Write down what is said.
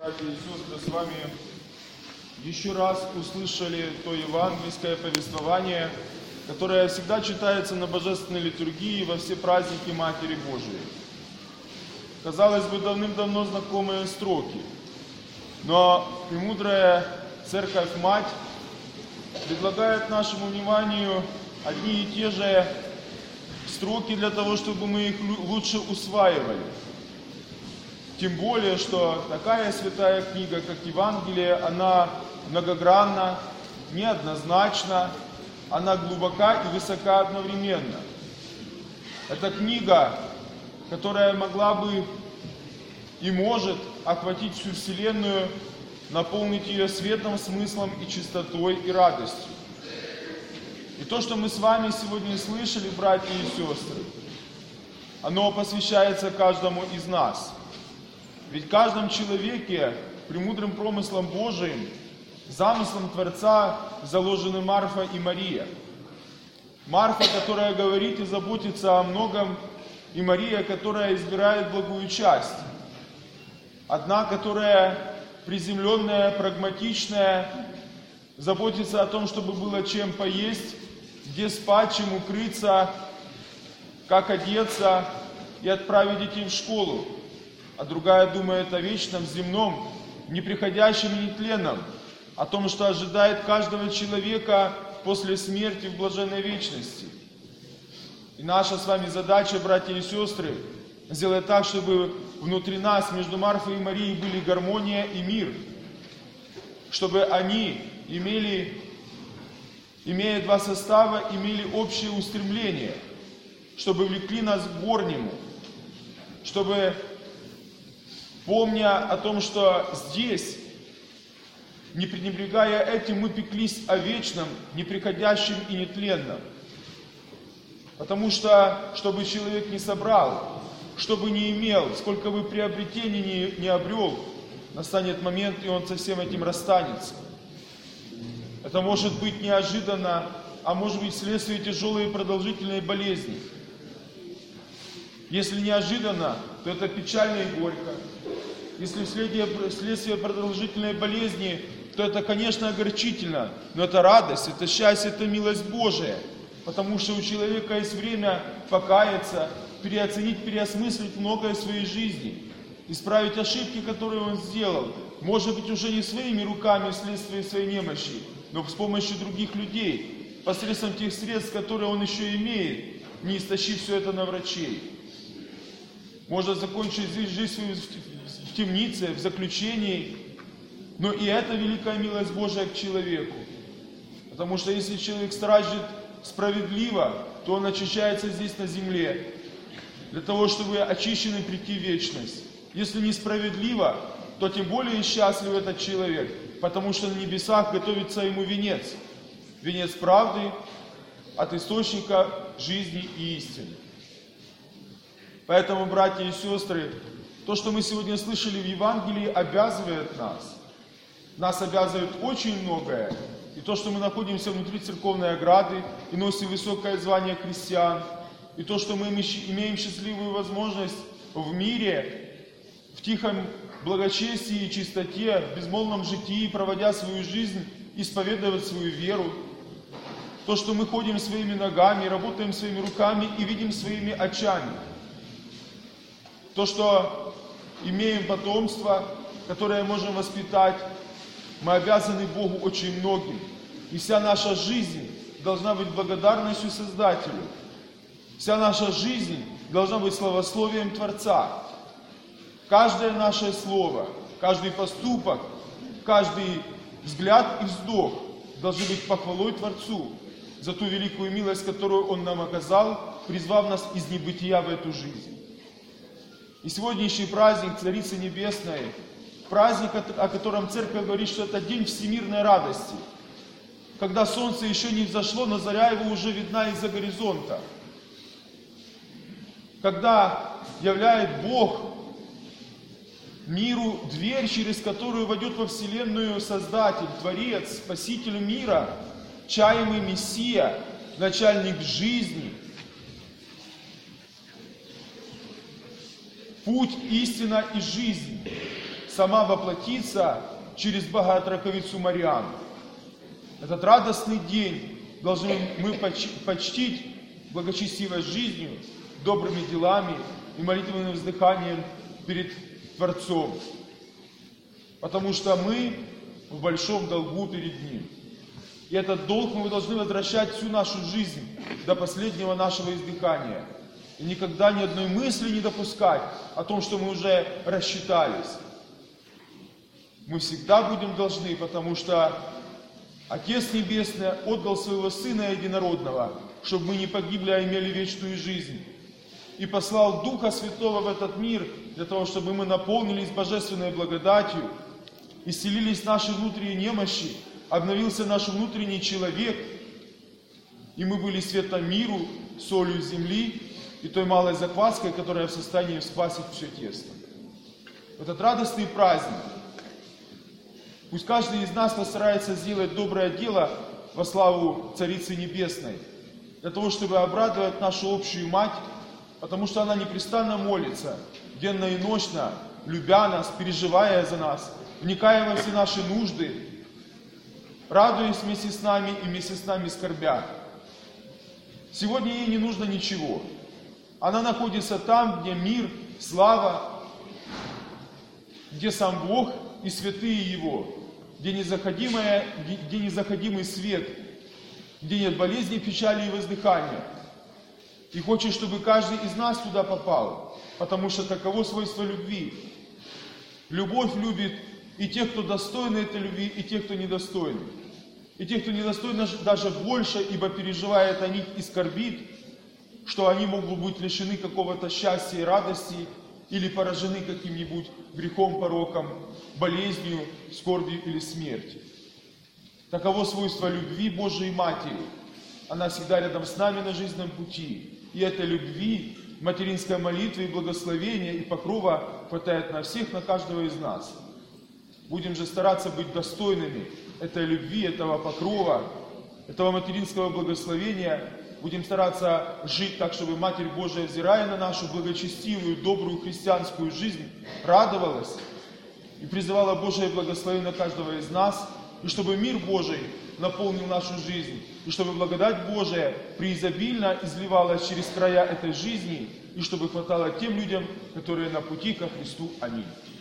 Братья и сестры, с вами еще раз услышали то евангельское повествование, которое всегда читается на Божественной литургии во все праздники Матери Божией. Казалось бы, давным-давно знакомые строки, но премудрая Церковь-Мать предлагает нашему вниманию одни и те же строки для того, чтобы мы их лучше усваивали. Тем более, что такая святая книга, как Евангелие, она многогранна, неоднозначна, она глубока и высока одновременно. Это книга, которая могла бы и может охватить всю Вселенную, наполнить ее светлым смыслом и чистотой и радостью. И то, что мы с вами сегодня слышали, братья и сестры, оно посвящается каждому из нас. Ведь в каждом человеке, премудрым промыслом Божиим, замыслом Творца заложены Марфа и Мария. Марфа, которая говорит и заботится о многом, и Мария, которая избирает благую часть. Одна, которая приземленная, прагматичная, заботится о том, чтобы было чем поесть, где спать, чем укрыться, как одеться и отправить детей в школу. А другая думает о вечном, земном, неприходящем и нетленном, о том, что ожидает каждого человека после смерти в блаженной вечности. И наша с вами задача, братья и сестры, сделать так, чтобы внутри нас, между Марфой и Марией, были гармония и мир, чтобы они имея два состава, имели общее устремление, чтобы влекли нас к горнему, чтобы, помня о том, что здесь, не пренебрегая этим, мы пеклись о вечном, неприходящем и нетленном. Потому что, чтобы человек не собрал, чтобы не имел, сколько бы приобретений не обрел, настанет момент, и он со всем этим расстанется. Это может быть неожиданно, а может быть вследствие тяжелой и продолжительной болезни. Если неожиданно, то это печально и горько. Если вследствие продолжительной болезни, то это, конечно, огорчительно, но это радость, это счастье, это милость Божия. Потому что у человека есть время покаяться, переоценить, переосмыслить многое в своей жизни, исправить ошибки, которые он сделал. Может быть, уже не своими руками вследствие своей немощи, но с помощью других людей, посредством тех средств, которые он еще имеет, не истощив все это на врачей. Можно закончить жизнь свою в темнице, в заключении, но и это великая милость Божия к человеку. Потому что если человек стражит справедливо, то он очищается здесь на земле, для того, чтобы очищенный прийти в вечность. Если несправедливо, то тем более счастлив этот человек, потому что на небесах готовится ему венец. Венец правды от источника жизни и истины. Поэтому, братья и сестры, то, что мы сегодня слышали в Евангелии, обязывает нас. Нас обязывает очень многое. И то, что мы находимся внутри церковной ограды и носим высокое звание христиан, и то, что мы имеем счастливую возможность в мире, в тихом благочестии и чистоте, в безмолвном житии, проводя свою жизнь, исповедовать свою веру. То, что мы ходим своими ногами, работаем своими руками и видим своими очами. То, что имеем потомство, которое можем воспитать, мы обязаны Богу очень многим. И вся наша жизнь должна быть благодарностью Создателю. Вся наша жизнь должна быть славословием Творца. Каждое наше слово, каждый поступок, каждый взгляд и вздох должны быть похвалой Творцу за ту великую милость, которую Он нам оказал, призвав нас из небытия в эту жизнь. И сегодняшний праздник Царицы Небесной, праздник, о котором Церковь говорит, что это день всемирной радости, когда солнце еще не взошло, но заря его уже видна из-за горизонта. Когда являет Бог миру дверь, через которую войдет во Вселенную Создатель, Творец, Спаситель мира, чаемый Мессия, начальник жизни, путь, истина и жизнь, сама воплотиться через Богоотроковицу Мариану. Этот радостный день должны мы почтить благочестивой жизнью, добрыми делами и молитвенным вздыханием перед Творцом. Потому что мы в большом долгу перед Ним. И этот долг мы должны возвращать всю нашу жизнь до последнего нашего издыхания. И никогда ни одной мысли не допускать о том, что мы уже рассчитались. Мы всегда будем должны, потому что Отец Небесный отдал Своего Сына Единородного, чтобы мы не погибли, а имели вечную жизнь. И послал Духа Святого в этот мир, для того, чтобы мы наполнились божественной благодатью, исцелились наши внутренние немощи, обновился наш внутренний человек, и мы были светом миру, солью земли и той малой закваской, которая в состоянии всквасить все тесто. В этот радостный праздник пусть каждый из нас постарается сделать доброе дело во славу Царицы Небесной, для того, чтобы обрадовать нашу общую Мать, потому что она непрестанно молится, денно и ночно, любя нас, переживая за нас, вникая во все наши нужды, радуясь вместе с нами и вместе с нами скорбя. Сегодня ей не нужно ничего. Она находится там, где мир, слава, где сам Бог и святые Его, где незаходимый свет, где нет болезней, печали и воздыхания. И хочет, чтобы каждый из нас туда попал, потому что таково свойство любви. Любовь любит и тех, кто достойны этой любви, и тех, кто недостойны. И тех, кто недостойны, даже больше, ибо переживает о них и скорбит, что они могут быть лишены какого-то счастья и радости, или поражены каким-нибудь грехом, пороком, болезнью, скорбью или смертью. Таково свойство любви Божией Матери. Она всегда рядом с нами на жизненном пути. И этой любви, материнской молитвы и благословения и покрова хватает на всех, на каждого из нас. Будем же стараться быть достойными этой любви, этого покрова, этого материнского благословения. Будем стараться жить так, чтобы Матерь Божия, взирая на нашу благочестивую, добрую христианскую жизнь, радовалась и призывала Божие благословение на каждого из нас, и чтобы мир Божий наполнил нашу жизнь, и чтобы благодать Божия преизобильно изливалась через края этой жизни, и чтобы хватало тем людям, которые на пути ко Христу. Аминь.